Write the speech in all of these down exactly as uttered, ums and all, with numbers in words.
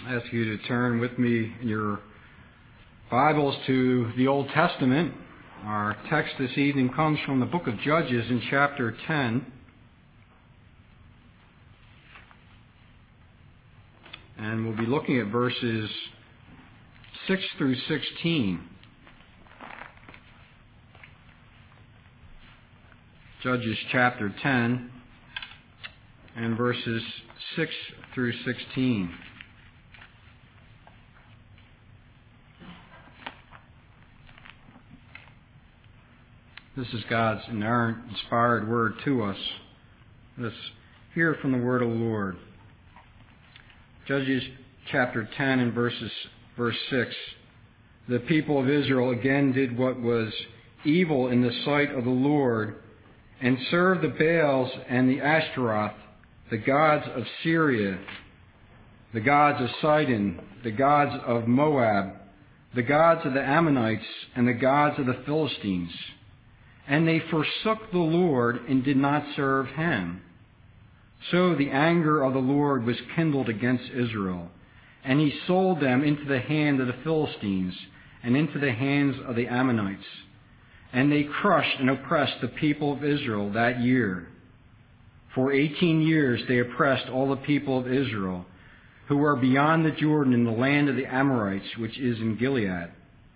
I ask you to turn with me in your Bibles to the Old Testament. Our text this evening comes from the book of Judges in chapter ten. And we'll be looking at verses six through sixteen. Judges chapter ten and verses six through sixteen. This is God's inerrant, inspired word to us. Let's hear from the word of the Lord. Judges chapter ten and verses, verse six. The people of Israel again did what was evil in the sight of the Lord, and served the Baals and the Ashtaroth, the gods of Syria, the gods of Sidon, the gods of Moab, the gods of the Ammonites, and the gods of the Philistines. And they forsook the Lord and did not serve him. So the anger of the Lord was kindled against Israel, and he sold them into the hand of the Philistines and into the hands of the Ammonites. And they crushed and oppressed the people of Israel that year. For eighteen years they oppressed all the people of Israel, who were beyond the Jordan in the land of the Amorites, which is in Gilead.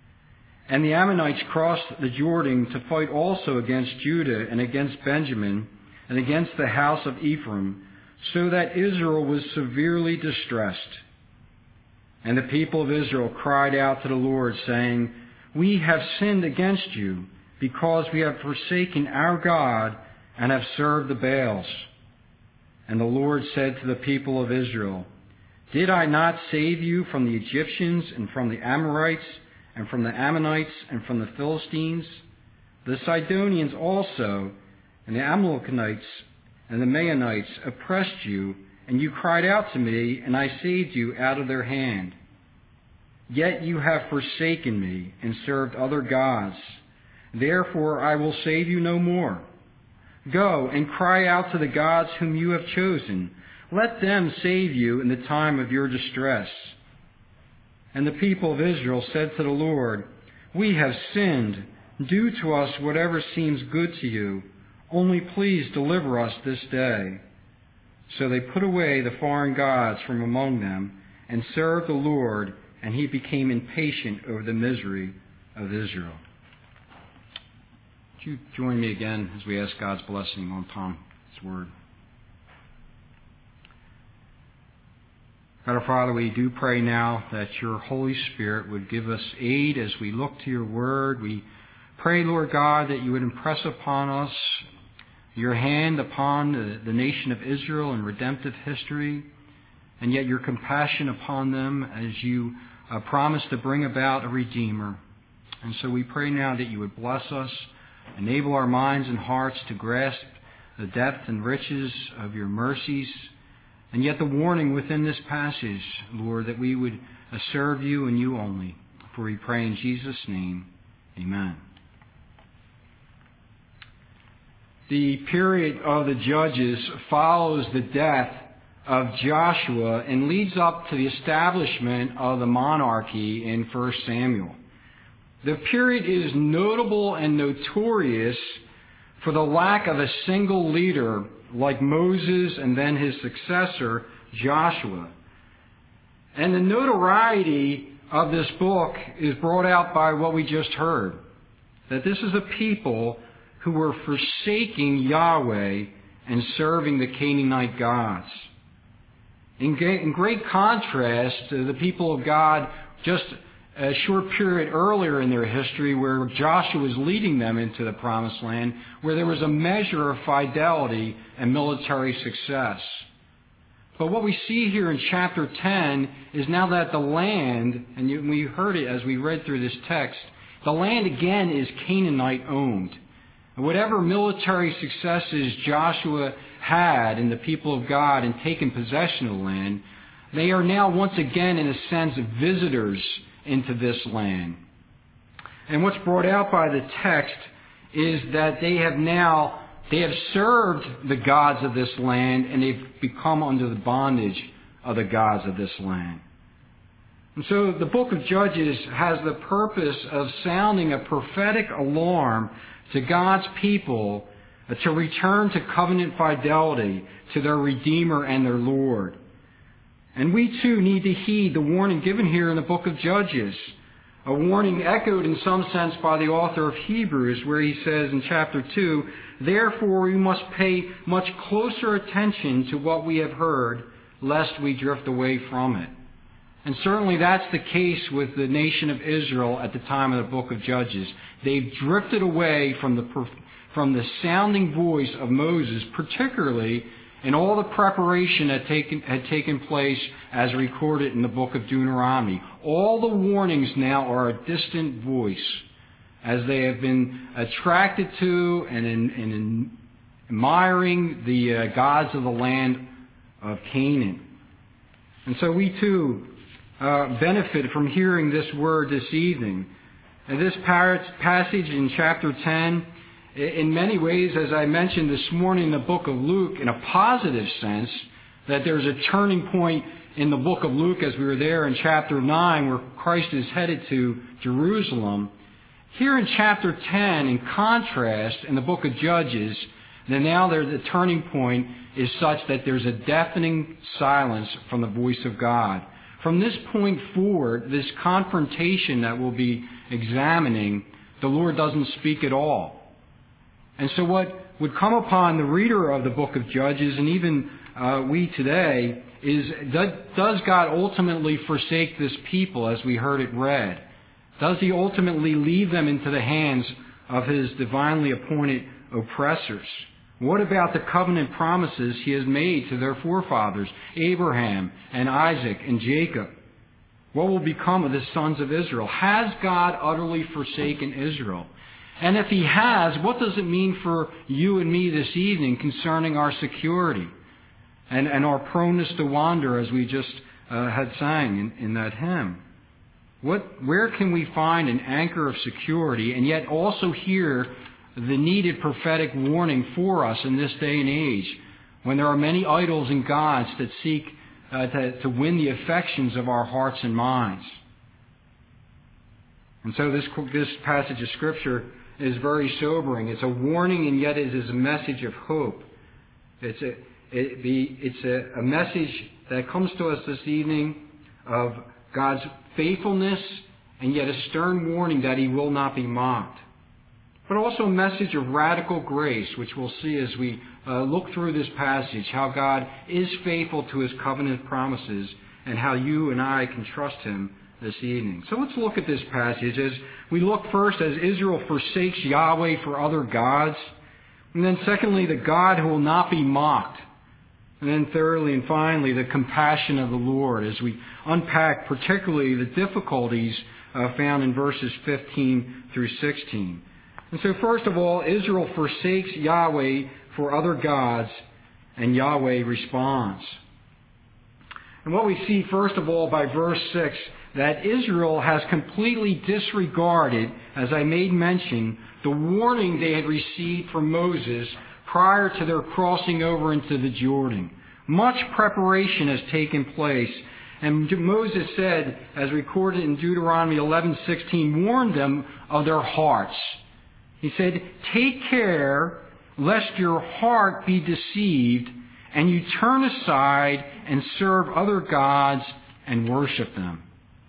And the Ammonites crossed the Jordan to fight also against Judah and against Benjamin and against the house of Ephraim, so that Israel was severely distressed. And the people of Israel cried out to the Lord, saying, We have sinned against you, because we have forsaken our God and have served the Baals. And the Lord said to the people of Israel, Did I not save you from the Egyptians and from the Amorites and from the Ammonites and from the Philistines? The Sidonians also and the Amalekites and the Maonites oppressed you, and you cried out to me, and I saved you out of their hand. Yet you have forsaken me and served other gods. Therefore I will save you no more. Go and cry out to the gods whom you have chosen. Let them save you in the time of your distress. And the people of Israel said to the Lord, We have sinned. Do to us whatever seems good to you. Only please deliver us this day. So they put away the foreign gods from among them and served the Lord, and he became impatient over the misery of Israel. Would you join me again as we ask God's blessing on Tom's word? God our Father, we do pray now that your Holy Spirit would give us aid as we look to your word. We pray, Lord God, that you would impress upon us your hand upon the, the nation of Israel in redemptive history, and yet your compassion upon them as you uh, promise to bring about a Redeemer. And so we pray now that you would bless us, enable our minds and hearts to grasp the depth and riches of your mercies, and yet the warning within this passage, Lord, that we would serve you and you only. For we pray in Jesus' name, amen. The period of the Judges follows the death of Joshua and leads up to the establishment of the monarchy in First Samuel. The period is notable and notorious for the lack of a single leader like Moses and then his successor, Joshua. And the notoriety of this book is brought out by what we just heard, that this is a people who were forsaking Yahweh and serving the Canaanite gods. In great contrast to the people of God just a short period earlier in their history where Joshua was leading them into the Promised Land, where there was a measure of fidelity and military success. But what we see here in chapter ten is now that the land, and we heard it as we read through this text, the land again is Canaanite owned. And whatever military successes Joshua had in the people of God in taking possession of the land, they are now once again, in a sense, visitors into this land. And what's brought out by the text is that they have now, they have served the gods of this land, and they've become under the bondage of the gods of this land. And so the book of Judges has the purpose of sounding a prophetic alarm to God's people to return to covenant fidelity to their Redeemer and their Lord. And we too need to heed the warning given here in the book of Judges, a warning echoed in some sense by the author of Hebrews, where he says in chapter two, "Therefore we must pay much closer attention to what we have heard, lest we drift away from it." And certainly that's the case with the nation of Israel at the time of the book of Judges. They've drifted away from the from the sounding voice of Moses, particularly in all the preparation that taken, had taken place as recorded in the book of Deuteronomy. All the warnings now are a distant voice, as they have been attracted to and, in, and in admiring the uh, gods of the land of Canaan. And so we too uh, benefit from hearing this word this evening. And this passage in chapter ten, in many ways, as I mentioned this morning in the book of Luke, in a positive sense, that there's a turning point in the book of Luke as we were there in chapter nine where Christ is headed to Jerusalem. Here in chapter ten, in contrast, in the book of Judges, then now there, the turning point is such that there's a deafening silence from the voice of God. From this point forward, this confrontation that we'll be examining, the Lord doesn't speak at all. And so what would come upon the reader of the book of Judges, and even uh, we today, is does God ultimately forsake this people as we heard it read? Does He ultimately leave them into the hands of His divinely appointed oppressors? What about the covenant promises He has made to their forefathers, Abraham and Isaac and Jacob? What will become of the sons of Israel? Has God utterly forsaken Israel? And if He has, what does it mean for you and me this evening concerning our security and, and our proneness to wander, as we just uh, had sang in, in that hymn? What, where can we find an anchor of security and yet also hear the needed prophetic warning for us in this day and age, when there are many idols and gods that seek uh, to, to win the affections of our hearts and minds? And so this, this passage of Scripture is very sobering. It's a warning, and yet it is a message of hope. It's a, it be, it's a, a message that comes to us this evening of God's faithfulness, and yet a stern warning that He will not be mocked. But also a message of radical grace, which we'll see as we uh, look through this passage, how God is faithful to His covenant promises, and how you and I can trust Him this evening. So let's look at this passage as we look first as Israel forsakes Yahweh for other gods, and then secondly, the God who will not be mocked, and then thirdly and finally, the compassion of the Lord as we unpack particularly the difficulties uh, found in verses fifteen through sixteen. And so first of all, Israel forsakes Yahweh for other gods, and Yahweh responds. And what we see first of all by verse six, that Israel has completely disregarded, as I made mention, the warning they had received from Moses prior to their crossing over into the Jordan. Much preparation has taken place. And Moses said, as recorded in Deuteronomy eleven sixteen, warned them of their hearts. He said, "Take care lest your heart be deceived, and you turn aside and serve other gods and worship them."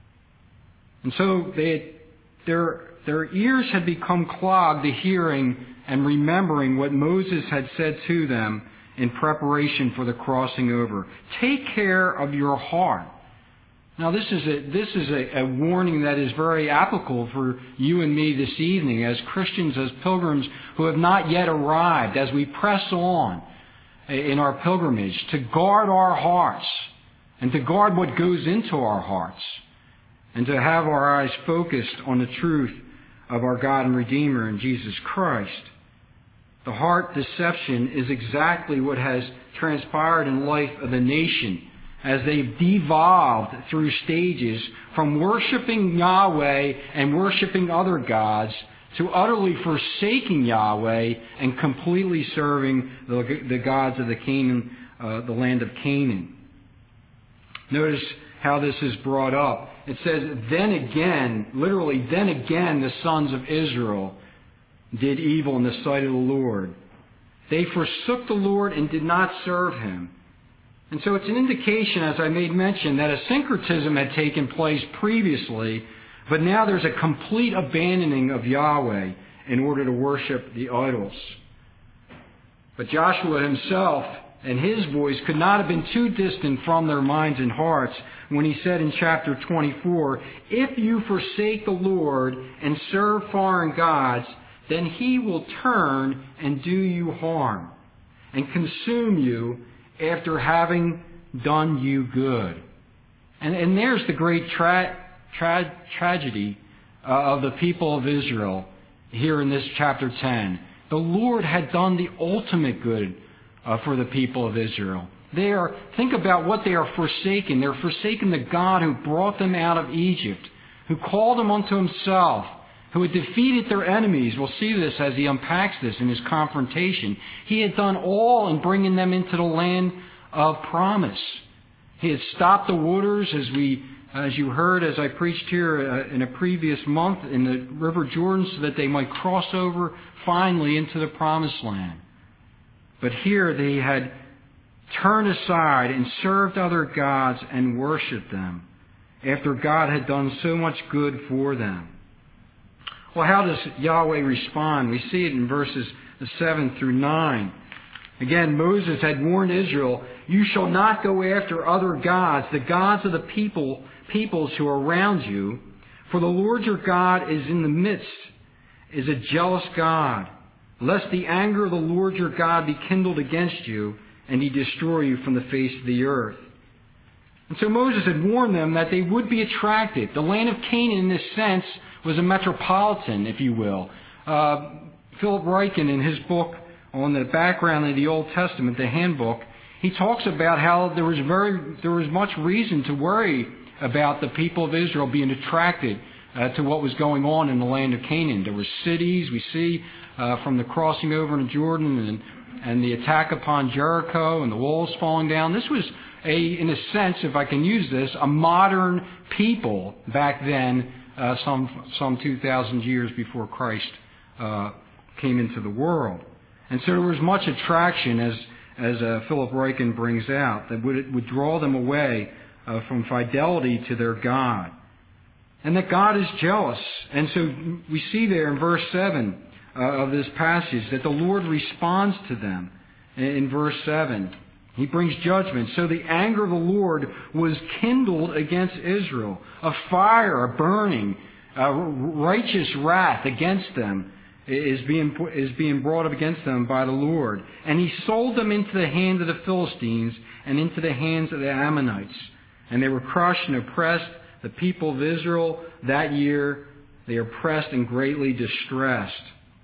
And so they, their, their ears had become clogged to hearing and remembering what Moses had said to them in preparation for the crossing over. Take care of your heart. Now this is a, this is a, a warning that is very applicable for you and me this evening as Christians, as pilgrims who have not yet arrived, as we press on in our pilgrimage, to guard our hearts and to guard what goes into our hearts, and to have our eyes focused on the truth of our God and Redeemer in Jesus Christ. The heart deception is exactly what has transpired in the life of the nation as they've devolved through stages from worshiping Yahweh and worshiping other gods to utterly forsaking Yahweh and completely serving the, the gods of the Canaan, uh, the land of Canaan. Notice how this is brought up. It says, then again, literally, then again the sons of Israel did evil in the sight of the Lord. They forsook the Lord and did not serve Him. And so it's an indication, as I made mention, that a syncretism had taken place previously, but now there's a complete abandoning of Yahweh in order to worship the idols. But Joshua himself and his voice could not have been too distant from their minds and hearts when he said in chapter twenty-four, if you forsake the Lord and serve foreign gods, then He will turn and do you harm and consume you after having done you good. And, and there's the great tra- tra- tragedy uh, of the people of Israel here in this chapter ten. The Lord had done the ultimate good uh, for the people of Israel. They are, think about what they are forsaking. They're forsaking the God who brought them out of Egypt, who called them unto Himself, who had defeated their enemies. We'll see this as he unpacks this in his confrontation. He had done all in bringing them into the land of promise. He had stopped the waters, as we, as you heard, as I preached here uh, in a previous month, in the River Jordan, so that they might cross over finally into the promised land. But here they had turned aside and served other gods and worshipped them, after God had done so much good for them. Well, how does Yahweh respond? We see it in verses seven through nine. Again, Moses had warned Israel, you shall not go after other gods, the gods of the people, peoples who are around you, for the Lord your God is in the midst, is a jealous God, lest the anger of the Lord your God be kindled against you, and He destroy you from the face of the earth. And so Moses had warned them that they would be attracted. The land of Canaan, in this sense, was a metropolitan, if you will. Uh, Philip Ryken, in his book on the background of the Old Testament, the handbook, he talks about how there was very there was much reason to worry about the people of Israel being attracted uh, to what was going on in the land of Canaan. There were cities, we see, uh, from the crossing over into Jordan and, and the attack upon Jericho and the walls falling down. This was, a, in a sense, if I can use this, a modern people back then, Uh, some some two thousand years before Christ uh, came into the world. And so there was much attraction, as as uh, Philip Ryken brings out, that would, would draw them away uh, from fidelity to their God. And that God is jealous. And so we see there in verse seven uh, of this passage that the Lord responds to them in, in verse seven. He brings judgment. So the anger of the Lord was kindled against Israel. A fire, a burning, a righteous wrath against them is being, is being brought up against them by the Lord. And He sold them into the hand of the Philistines and into the hands of the Ammonites. And they were crushed and oppressed. The people of Israel that year, they are oppressed and greatly distressed.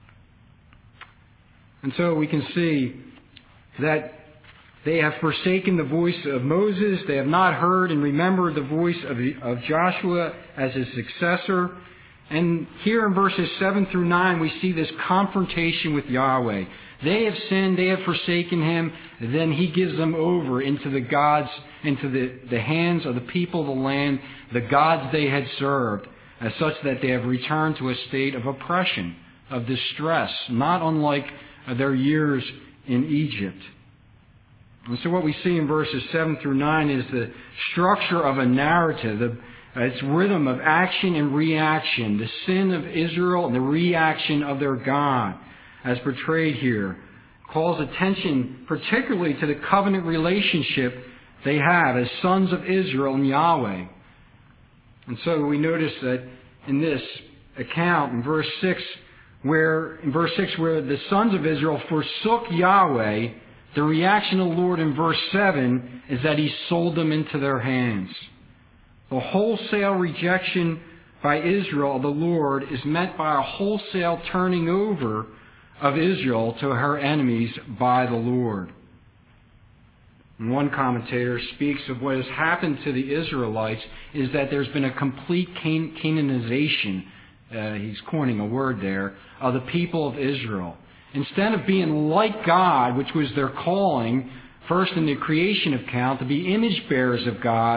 And so we can see that they have forsaken the voice of Moses. They have not heard and remembered the voice of, of Joshua as his successor. And here in verses seven through nine, we see this confrontation with Yahweh. They have sinned. They have forsaken Him. Then He gives them over into the gods, into the, the hands of the people of the land, the gods they had served, as such that they have returned to a state of oppression, of distress, not unlike their years in Egypt. And so what we see in verses seven through nine is the structure of a narrative, the, uh, its rhythm of action and reaction, the sin of Israel and the reaction of their God, as portrayed here, calls attention particularly to the covenant relationship they have as sons of Israel and Yahweh. And so we notice that in this account, in verse six, where in verse six, where the sons of Israel forsook Yahweh, the reaction of the Lord in verse seven is that He sold them into their hands. The wholesale rejection by Israel of the Lord is meant by a wholesale turning over of Israel to her enemies by the Lord. And one commentator speaks of what has happened to the Israelites is that there's been a complete Can- Canaanization, uh, he's coining a word there, of the people of Israel. Instead of being like God, which was their calling, first in the creation account, to be image bearers of God,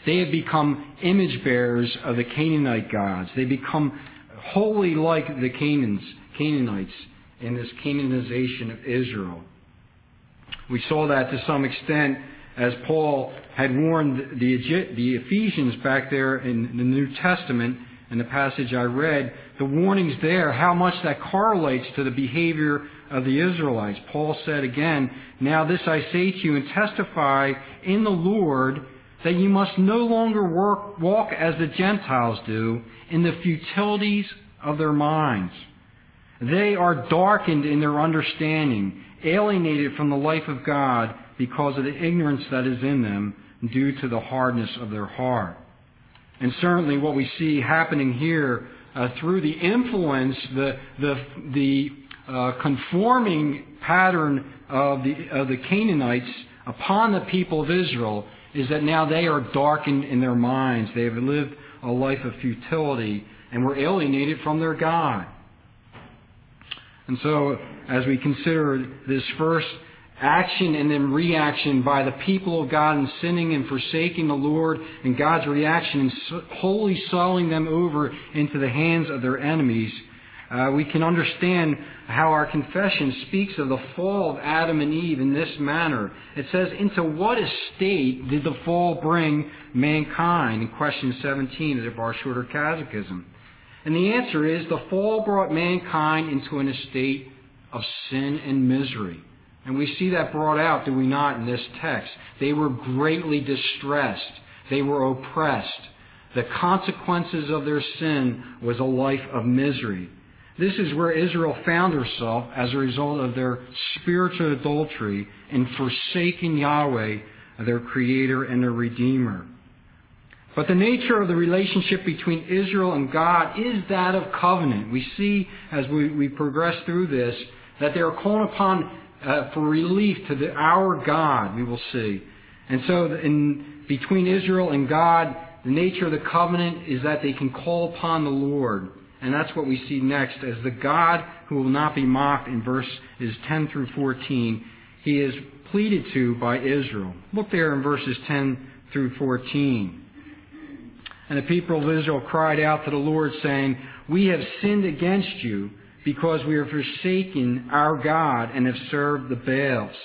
they had become image bearers of the Canaanite gods. They become wholly like the Canaans, Canaanites in this Canaanization of Israel. We saw that to some extent as Paul had warned the, the Ephesians back there in the New Testament, in the passage I read, the warnings there, how much that correlates to the behavior of the Israelites. Paul said again, "Now this I say to you and testify in the Lord, that you must no longer work, walk as the Gentiles do, in the futilities of their minds. They are darkened in their understanding, alienated from the life of God because of the ignorance that is in them due to the hardness of their heart." And certainly what we see happening here uh, through the influence, the the the uh, conforming pattern of the of the Canaanites upon the people of Israel is that now they are darkened in their minds. They have lived a life of futility and were alienated from their God. And so, as we consider this first action and then reaction by the people of God in sinning and forsaking the Lord, and God's reaction in wholly selling them over into the hands of their enemies, uh, we can understand how our confession speaks of the fall of Adam and Eve in this manner. It says, "Into what estate did the fall bring mankind?" in question seventeen of our shorter catechism. And the answer is, the fall brought mankind into an estate of sin and misery. And we see that brought out, do we not, in this text? They were greatly distressed. They were oppressed. The consequences of their sin was a life of misery. This is where Israel found herself as a result of their spiritual adultery in forsaking Yahweh, their Creator and their Redeemer. But the nature of the relationship between Israel and God is that of covenant. We see, as we, we progress through this, that they are calling upon uh, for relief to the, our God, we will see. And so in between Israel and God, the nature of the covenant is that they can call upon the Lord. And that's what we see next, as the God who will not be mocked in verses ten through fourteen. He is pleaded to by Israel. Look there in verses ten through fourteen. "And the people of Israel cried out to the Lord, saying, 'We have sinned against you, because we have forsaken our God and have served the Baals.'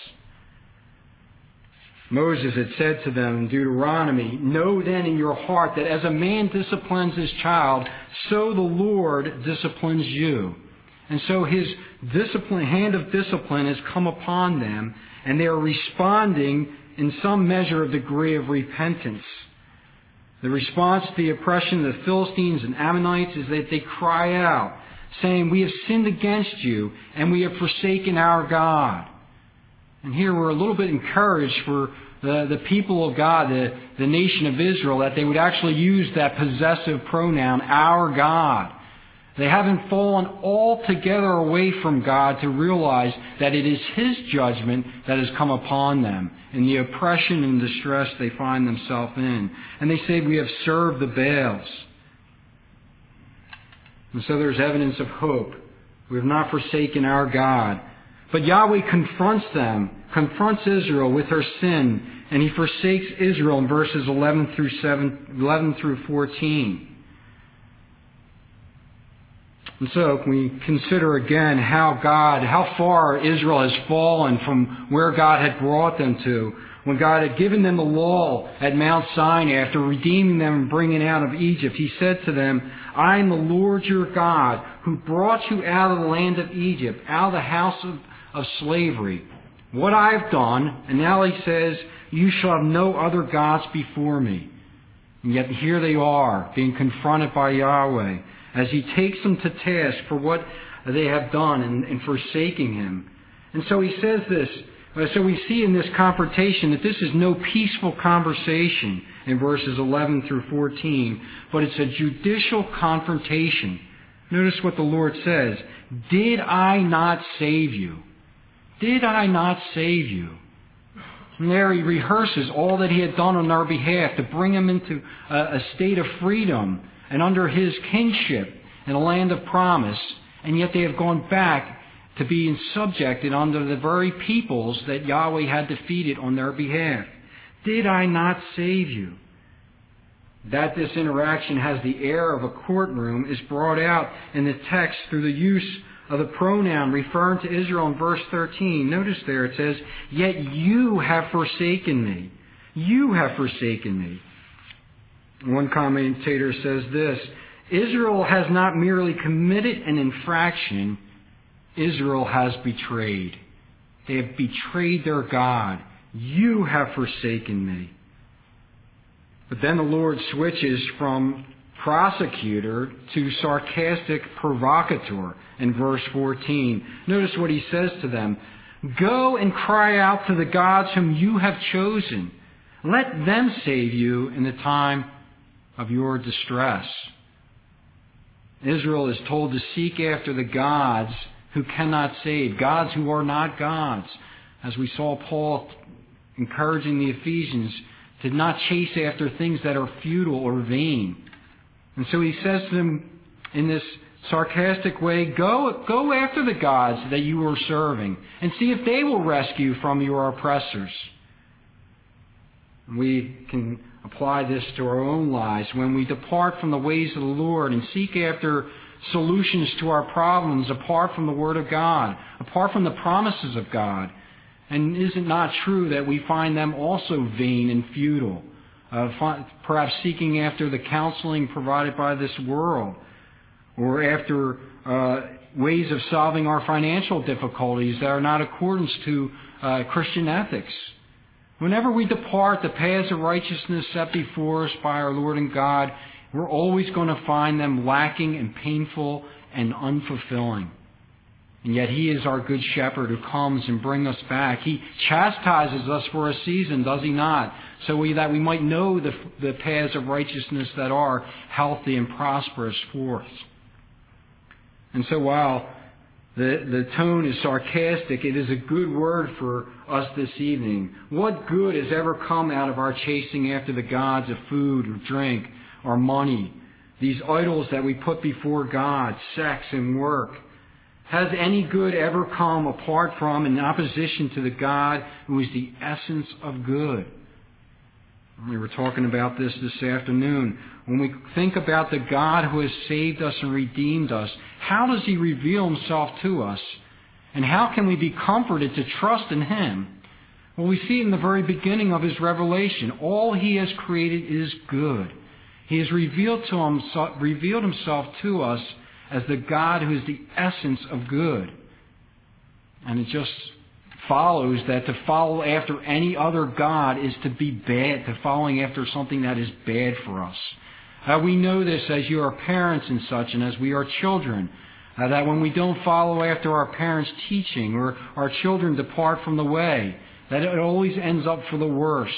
Moses had said to them in Deuteronomy, 'Know then in your heart that as a man disciplines his child, so the Lord disciplines you.' And so his discipline, hand of discipline has come upon them, and they are responding in some measure of degree of repentance. The response to the oppression of the Philistines and Ammonites is that they cry out, saying, 'We have sinned against you, and we have forsaken our God.' And here we're a little bit encouraged for the, the people of God, the, the nation of Israel, that they would actually use that possessive pronoun, our God. They haven't fallen altogether away from God to realize that it is His judgment that has come upon them in the oppression and distress they find themselves in. And they say, 'We have served the Baals.' And so there's evidence of hope. We have not forsaken our God. But Yahweh confronts them, confronts Israel with her sin, and He forsakes Israel in verses eleven through seven, eleven through fourteen. And so we consider again how God, how far Israel has fallen from where God had brought them to. When God had given them the law at Mount Sinai after redeeming them and bringing out of Egypt, He said to them, 'I am the Lord your God who brought you out of the land of Egypt, out of the house of, of slavery. What I have done,' and now He says, 'you shall have no other gods before me.' And yet here they are, being confronted by Yahweh, as He takes them to task for what they have done in, in forsaking Him. And so He says this, so we see in this confrontation that this is no peaceful conversation in verses eleven through fourteen, but it's a judicial confrontation. Notice what the Lord says, 'Did I not save you? Did I not save you?' And there He rehearses all that He had done on our behalf to bring them into a, a state of freedom and under His kingship in a land of promise, and yet they have gone back to being subjected under the very peoples that Yahweh had defeated on their behalf. 'Did I not save you?' That this interaction has the air of a courtroom is brought out in the text through the use of the pronoun referring to Israel in verse thirteen. Notice there it says, "Yet you have forsaken me. You have forsaken me." One commentator says this, Israel has not merely committed an infraction, Israel has betrayed. They have betrayed their God. You have forsaken me. But then the Lord switches from prosecutor to sarcastic provocateur in verse fourteen. Notice what he says to them. "Go and cry out to the gods whom you have chosen. Let them save you in the time of your distress." Israel is told to seek after the gods who cannot save, gods who are not gods. As we saw Paul encouraging the Ephesians to not chase after things that are futile or vain. And so he says to them in this sarcastic way, go, go after the gods that you are serving and see if they will rescue from your oppressors. We can apply this to our own lives when we depart from the ways of the Lord and seek after solutions to our problems apart from the Word of God, apart from the promises of God. And is it not true that we find them also vain and futile? Uh, perhaps seeking after the counseling provided by this world, or after uh, ways of solving our financial difficulties that are not accordance to uh, Christian ethics. Whenever we depart the paths of righteousness set before us by our Lord and God, we're always going to find them lacking and painful and unfulfilling. And yet He is our good shepherd who comes and brings us back. He chastises us for a season, does He not? So we, that we might know the, the paths of righteousness that are healthy and prosperous for us. And so while the, the tone is sarcastic, it is a good word for us this evening. What good has ever come out of our chasing after the gods of food or drink or money? These idols that we put before God, sex and work. Has any good ever come apart from and in opposition to the God who is the essence of good? We were talking about this this afternoon. When we think about the God who has saved us and redeemed us, how does He reveal Himself to us? And how can we be comforted to trust in Him? Well, we see in the very beginning of His revelation, all He has created is good. He has revealed, to himself, revealed Himself to us as the God who is the essence of good. And it just follows that to follow after any other God is to be bad, to following after something that is bad for us. Uh, we know this as you are parents and such, and as we are children, uh, that when we don't follow after our parents' teaching, or our children depart from the way, that it always ends up for the worse.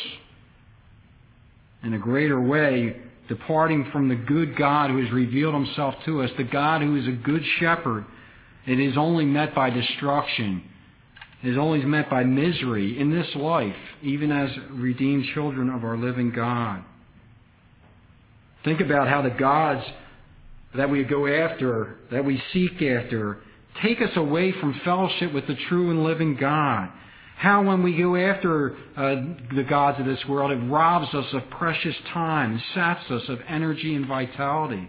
In a greater way, departing from the good God who has revealed Himself to us, the God who is a good shepherd, it is only met by destruction. It is only met by misery in this life, even as redeemed children of our living God. Think about how the gods that we go after, that we seek after, take us away from fellowship with the true and living God. How when we go after uh, the gods of this world, it robs us of precious time, saps us of energy and vitality.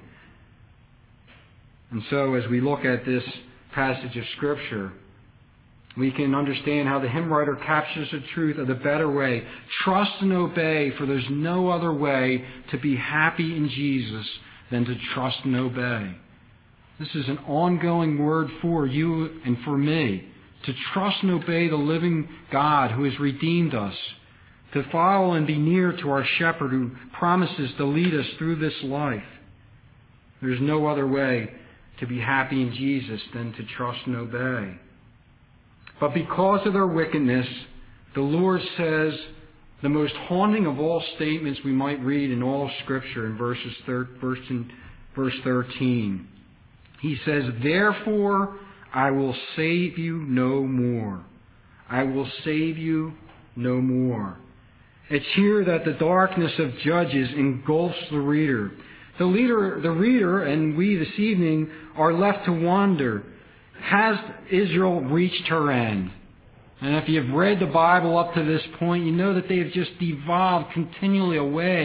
And so as we look at this passage of Scripture, we can understand how the hymn writer captures the truth of the better way. Trust and obey, for there's no other way to be happy in Jesus than to trust and obey. This is an ongoing word for you and for me. To trust and obey the living God who has redeemed us. To follow and be near to our shepherd who promises to lead us through this life. There's no other way to be happy in Jesus than to trust and obey. But because of their wickedness, the Lord says the most haunting of all statements we might read in all Scripture in verses thir- verse, in, verse thirteen. He says, "Therefore I will save you no more. I will save you no more." It's here that the darkness of Judges engulfs the reader. The leader, the reader, and we this evening are left to wonder, has Israel reached her end? And if you've read the Bible up to this point, you know that they have just devolved continually away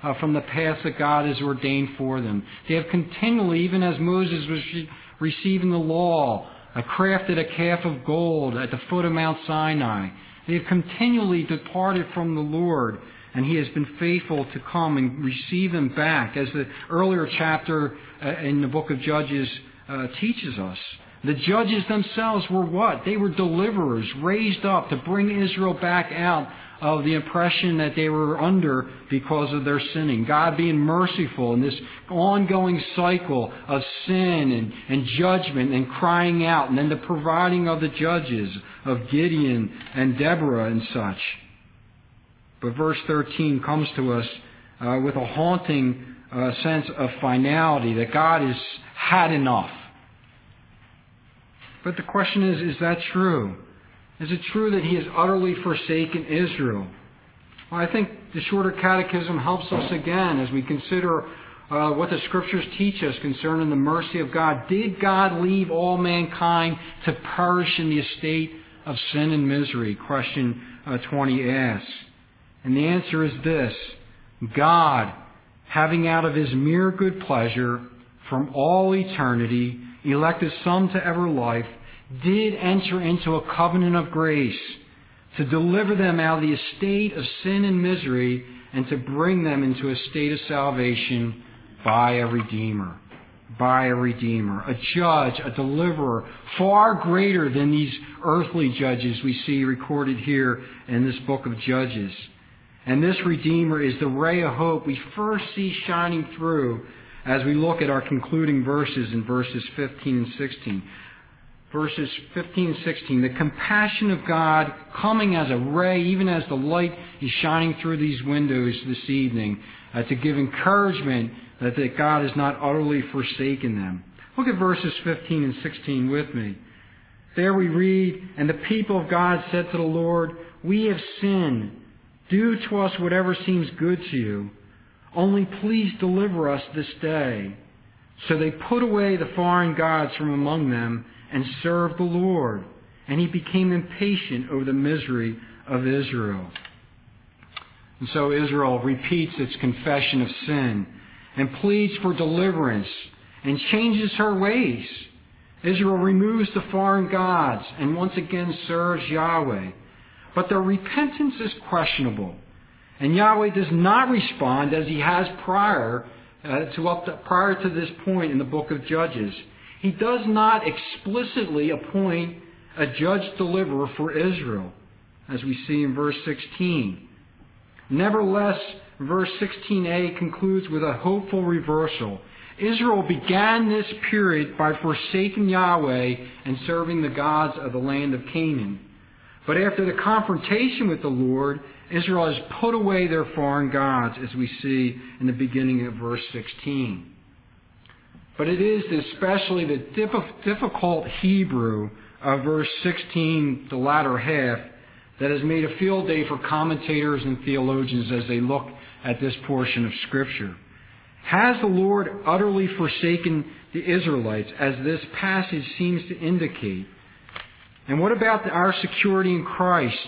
uh, from the path that God has ordained for them. They have continually, even as Moses was re- receiving the law, uh, crafted a calf of gold at the foot of Mount Sinai. They have continually departed from the Lord, and He has been faithful to come and receive them back, as the earlier chapter uh, in the book of Judges uh, teaches us. The judges themselves were what? They were deliverers, raised up to bring Israel back out of the oppression that they were under because of their sinning. God being merciful in this ongoing cycle of sin and, and judgment and crying out, and then the providing of the judges of Gideon and Deborah and such. But verse thirteen comes to us uh, with a haunting uh, sense of finality, that God has had enough. But the question is, is that true? Is it true that He has utterly forsaken Israel? Well, I think the Shorter Catechism helps us again as we consider uh, what the Scriptures teach us concerning the mercy of God. Did God leave all mankind to perish in the estate of sin and misery? Question uh, twenty asks. And the answer is this: God, having out of His mere good pleasure from all eternity elected some to ever life, did enter into a covenant of grace to deliver them out of the estate of sin and misery and to bring them into a state of salvation by a Redeemer. By a Redeemer. A judge, a deliverer, far greater than these earthly judges we see recorded here in this book of Judges. And this Redeemer is the ray of hope we first see shining through as we look at our concluding verses in verses fifteen and sixteen. Verses fifteen and sixteen, the compassion of God coming as a ray, even as the light is shining through these windows this evening, uh, to give encouragement that, that God has not utterly forsaken them. Look at verses fifteen and sixteen with me. There we read, "And the people of God said to the Lord, we have sinned. Do to us whatever seems good to you. Only please deliver us this day." So they put away the foreign gods from among them and served the Lord. And He became impatient over the misery of Israel. And so Israel repeats its confession of sin and pleads for deliverance and changes her ways. Israel removes the foreign gods and once again serves Yahweh. But their repentance is questionable. And Yahweh does not respond as He has prior uh, to up to, prior to this point in the book of Judges. He does not explicitly appoint a judge deliverer for Israel, as we see in verse sixteen. Nevertheless, verse sixteen a concludes with a hopeful reversal. Israel began this period by forsaking Yahweh and serving the gods of the land of Canaan. But after the confrontation with the Lord, Israel has put away their foreign gods, as we see in the beginning of verse sixteen. But it is especially the difficult Hebrew of verse sixteen, the latter half, that has made a field day for commentators and theologians as they look at this portion of Scripture. Has the Lord utterly forsaken the Israelites, as this passage seems to indicate? And what about our security in Christ?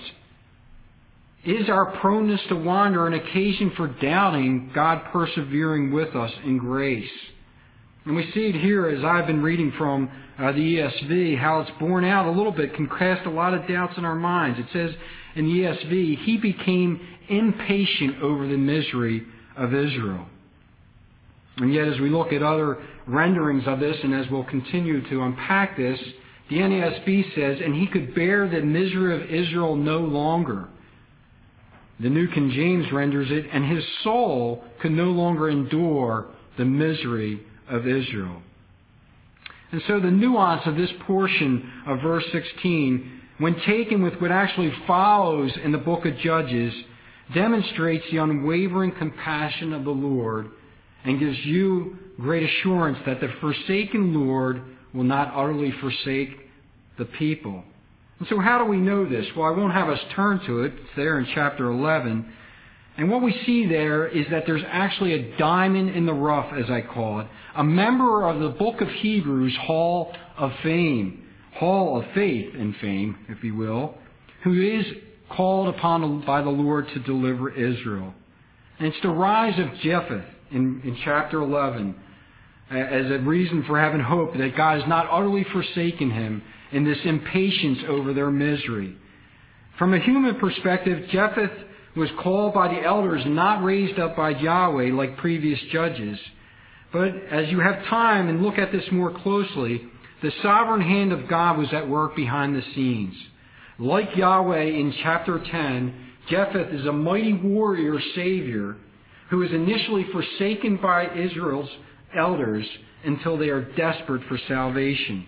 Is our proneness to wander an occasion for doubting God persevering with us in grace? And we see it here as I've been reading from uh, the E S V, how it's borne out a little bit, can cast a lot of doubts in our minds. It says in the E S V, He became impatient over the misery of Israel. And yet as we look at other renderings of this, and as we'll continue to unpack this, the N A S B says, and He could bear the misery of Israel no longer. The New King James renders it, and His soul could no longer endure the misery of Israel. And so the nuance of this portion of verse sixteen, when taken with what actually follows in the book of Judges, demonstrates the unwavering compassion of the Lord and gives you great assurance that the forsaken Lord will not utterly forsake the people. And so how do we know this? Well, I won't have us turn to it. It's there in chapter eleven. And what we see there is that there's actually a diamond in the rough, as I call it, a member of the book of Hebrews Hall of Fame, Hall of Faith and Fame, if you will, who is called upon by the Lord to deliver Israel. And it's the rise of Jephthah in, in chapter eleven as a reason for having hope that God has not utterly forsaken him in this impatience over their misery. From a human perspective, Jephthah was called by the elders and not raised up by Yahweh like previous judges. But as you have time and look at this more closely, the sovereign hand of God was at work behind the scenes. Like Yahweh in chapter ten, Jephthah is a mighty warrior savior who is initially forsaken by Israel's elders until they are desperate for salvation.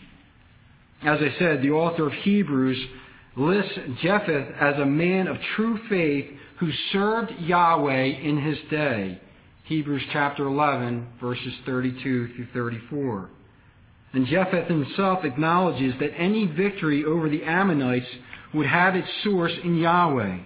As I said, the author of Hebrews lists Jephthah as a man of true faith who served Yahweh in his day. Hebrews chapter eleven, verses thirty-two through thirty-four. And Jephthah himself acknowledges that any victory over the Ammonites would have its source in Yahweh.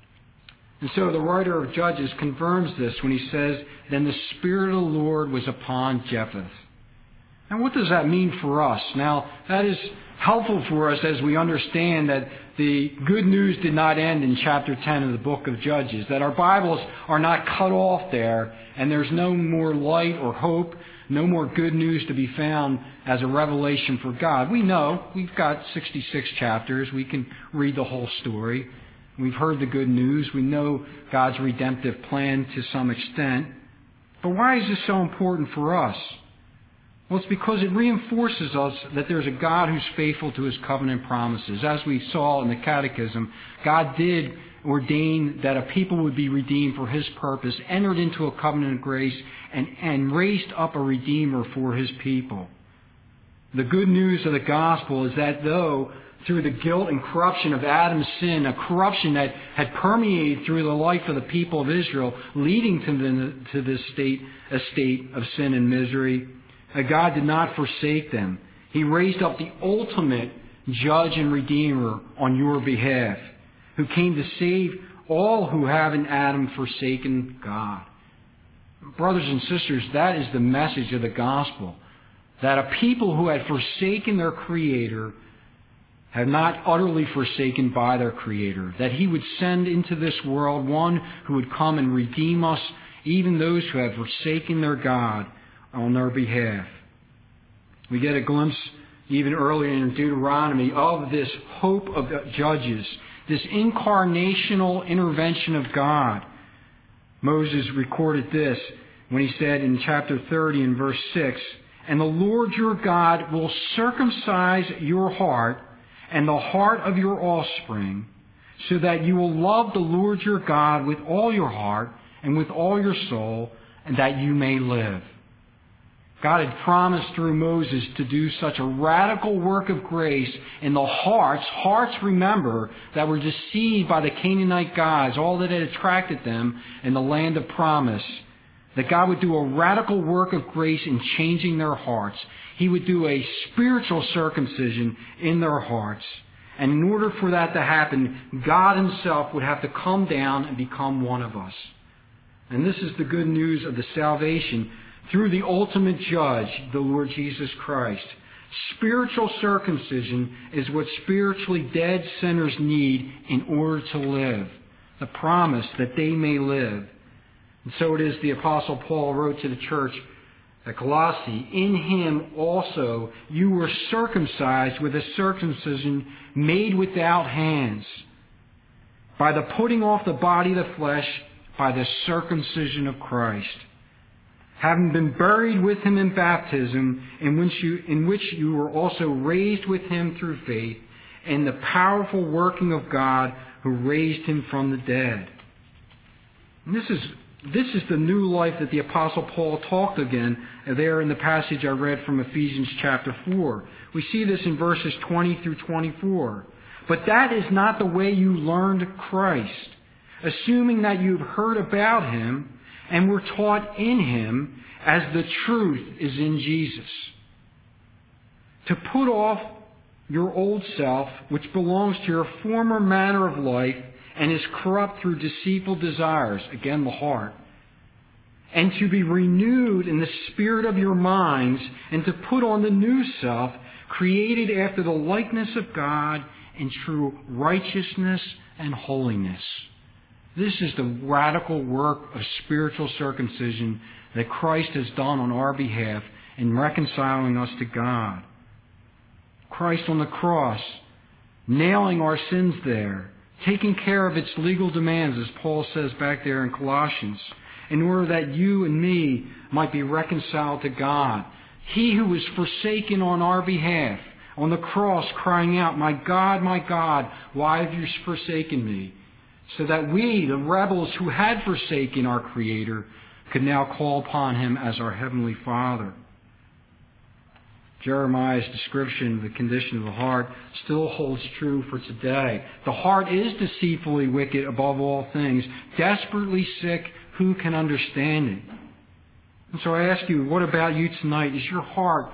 And so the writer of Judges confirms this when he says, "Then the Spirit of the Lord was upon Jephthah." And what does that mean for us? Now, that is helpful for us as we understand that the good news did not end in chapter ten of the book of Judges, that our Bibles are not cut off there, and there's no more light or hope, no more good news to be found as a revelation for God. We know, we've got sixty-six chapters, we can read the whole story. We've heard the good news, we know God's redemptive plan to some extent. But why is this so important for us? Well, it's because it reinforces us that there's a God who's faithful to his covenant promises. As we saw in the Catechism, God did ordain that a people would be redeemed for his purpose, entered into a covenant of grace, and, and raised up a Redeemer for his people. The good news of the gospel is that though through the guilt and corruption of Adam's sin, a corruption that had permeated through the life of the people of Israel, leading to, the, to this state, a state of sin and misery, God did not forsake them. He raised up the ultimate judge and redeemer on your behalf, who came to save all who have in Adam forsaken God. Brothers and sisters, that is the message of the gospel, that a people who had forsaken their Creator have not utterly forsaken by their Creator, that he would send into this world one who would come and redeem us, even those who have forsaken their God, on their behalf. We get a glimpse even earlier in Deuteronomy of this hope of the Judges, this incarnational intervention of God. Moses recorded this when he said in chapter thirty and verse six, "And the Lord your God will circumcise your heart and the heart of your offspring, so that you will love the Lord your God with all your heart and with all your soul, and that you may live." God had promised through Moses to do such a radical work of grace in the hearts, hearts, remember, that were deceived by the Canaanite gods, all that had attracted them in the land of promise, that God would do a radical work of grace in changing their hearts. He would do a spiritual circumcision in their hearts. And in order for that to happen, God himself would have to come down and become one of us. And this is the good news of the salvation through the ultimate judge, the Lord Jesus Christ. Spiritual circumcision is what spiritually dead sinners need in order to live. The promise that they may live. And so it is the Apostle Paul wrote to the church at Colossae, "In him also you were circumcised with a circumcision made without hands, by the putting off the body of the flesh by the circumcision of Christ, having been buried with him in baptism, in which you, in which you were also raised with him through faith, in the powerful working of God who raised him from the dead." And this is this is the new life that the Apostle Paul talked again there in the passage I read from Ephesians chapter four. We see this in verses twenty through twenty-four. "But that is not the way you learned Christ, assuming that you've heard about him and were taught in him, as the truth is in Jesus. To put off your old self, which belongs to your former manner of life and is corrupt through deceitful desires," again the heart, "and to be renewed in the spirit of your minds, and to put on the new self, created after the likeness of God in true righteousness and holiness." This is the radical work of spiritual circumcision that Christ has done on our behalf in reconciling us to God. Christ on the cross, nailing our sins there, taking care of its legal demands, as Paul says back there in Colossians, in order that you and me might be reconciled to God. He who was forsaken on our behalf, on the cross crying out, "My God, my God, why have you forsaken me?" So that we, the rebels who had forsaken our Creator, could now call upon Him as our Heavenly Father. Jeremiah's description of the condition of the heart still holds true for today. The heart is deceitfully wicked above all things, desperately sick. Who can understand it? And so I ask you, what about you tonight? Is your heart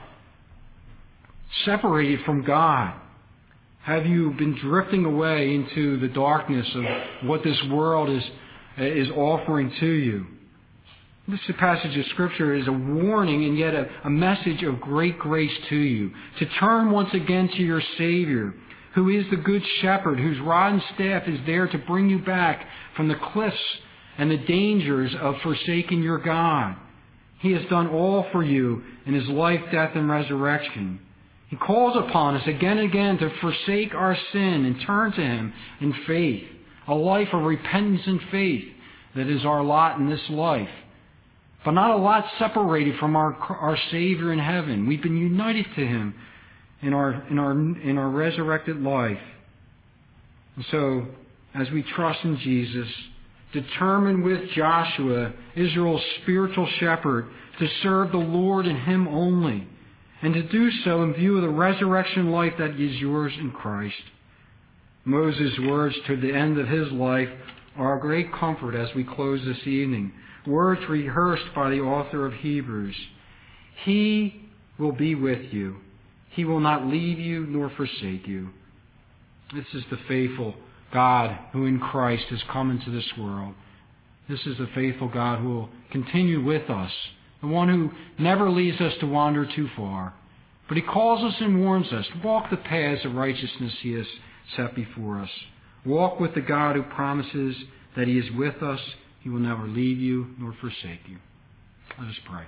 separated from God? Have you been drifting away into the darkness of what this world is, is offering to you? This passage of Scripture is a warning and yet a, a message of great grace to you. To turn once again to your Savior, who is the Good Shepherd, whose rod and staff is there to bring you back from the cliffs and the dangers of forsaking your God. He has done all for you in His life, death, and resurrection. He calls upon us again and again to forsake our sin and turn to Him in faith, a life of repentance and faith that is our lot in this life. But not a lot separated from our, our Savior in heaven. We've been united to Him in our, in our, in our resurrected life. And so, as we trust in Jesus, determined with Joshua, Israel's spiritual shepherd, to serve the Lord and Him only, and to do so in view of the resurrection life that is yours in Christ. Moses' words to the end of his life are a great comfort as we close this evening. Words rehearsed by the author of Hebrews. He will be with you. He will not leave you nor forsake you. This is the faithful God who in Christ has come into this world. This is the faithful God who will continue with us, the one who never leaves us to wander too far. But He calls us and warns us, walk the paths of righteousness He has set before us. Walk with the God who promises that He is with us. He will never leave you nor forsake you. Let us pray.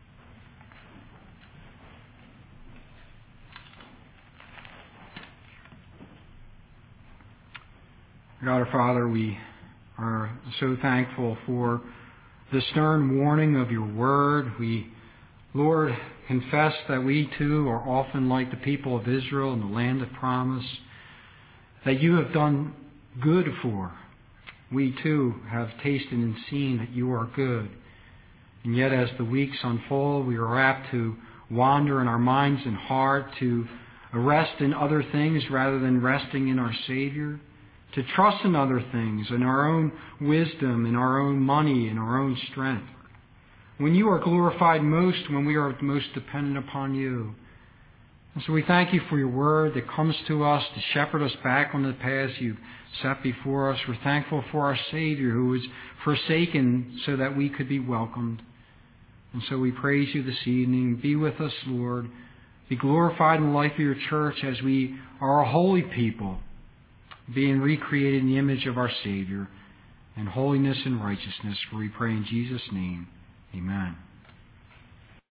God our Father, we are so thankful for the stern warning of Your Word. We, Lord, confess that we too are often like the people of Israel in the land of promise, that You have done good for. We too have tasted and seen that You are good. And yet as the weeks unfold, we are apt to wander in our minds and heart, to rest in other things rather than resting in our Savior, to trust in other things, in our own wisdom, in our own money, in our own strength. When You are glorified most, when we are most dependent upon You. And so we thank You for Your Word that comes to us to shepherd us back on the paths You've set before us. We're thankful for our Savior who was forsaken so that we could be welcomed. And so we praise You this evening. Be with us, Lord. Be glorified in the life of Your church as we are a holy people, being recreated in the image of our Savior, in holiness and righteousness. For we pray in Jesus' name. Amen.